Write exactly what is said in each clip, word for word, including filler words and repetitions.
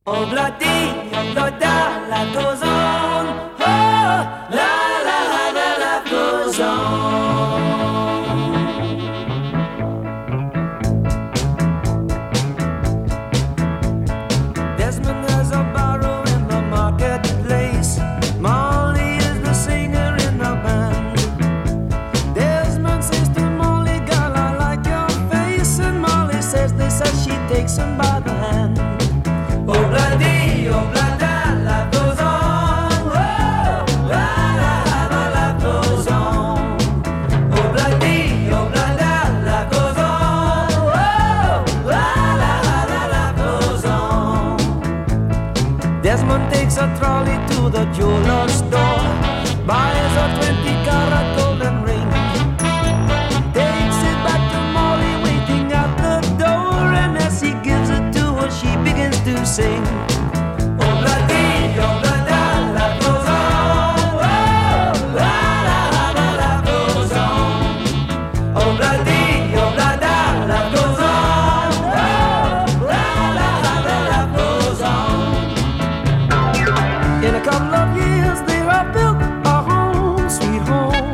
Obladi, oblada, life goes on. Oh, la la la, la life goes on. Desmond has a barrow in the marketplace. Molly is the singer in the band. Desmond says to Molly, girl, I like your face. And Molly says this as she takes him by the hand. Obladi, oblada, life goes on. Oh, la la la, life goes on. Obladi, oblada, life goes on. Oh, la la la, life goes on. Desmond takes a trolley to the jeweler's store, buys a twenty carat golden ring, takes it back to Molly waiting at the door, and as he gives it to her, she begins to sing. Obladi, oblada, life goes on. Oh, la la la, life goes on. Obladi, oblada, life goes on. Oh, la la la, life goes on. In a couple of years, they have built a home, sweet home,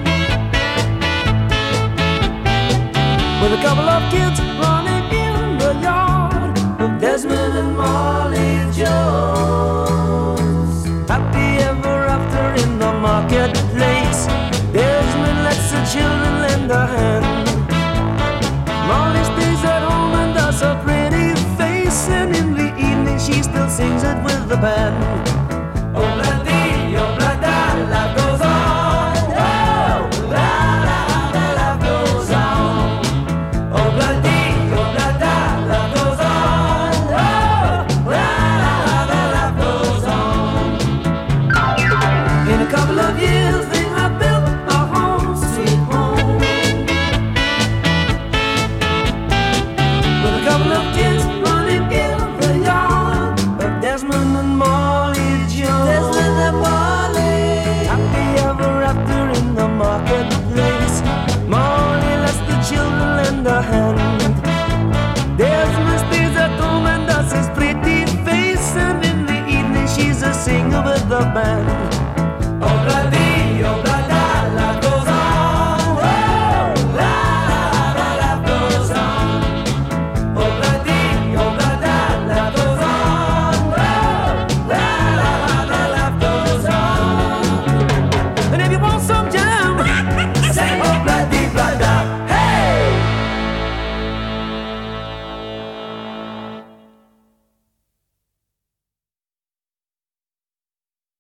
with a couple of kids running in the yard of Desmond and Molly Jones. Happy ever after in the marketplace. Desmond lets the children lend a hand. Molly stays at home and does her pretty face, and in the evening she still sings it with the band. Obladi, oblada, life goes on. Oh, la la la, life goes on. Obladi, oblada, life goes on. Oh, la la la, life goes on. In a couple of years they have built a home, sweet home, with a couple of kids running in the yard of Desmond and Molly Jones. Desmond and Molly, happy ever after in the marketplace. Molly lets the children lend a hand. Desmond stays at home and does his pretty face, and in the evening she's a singer with the band.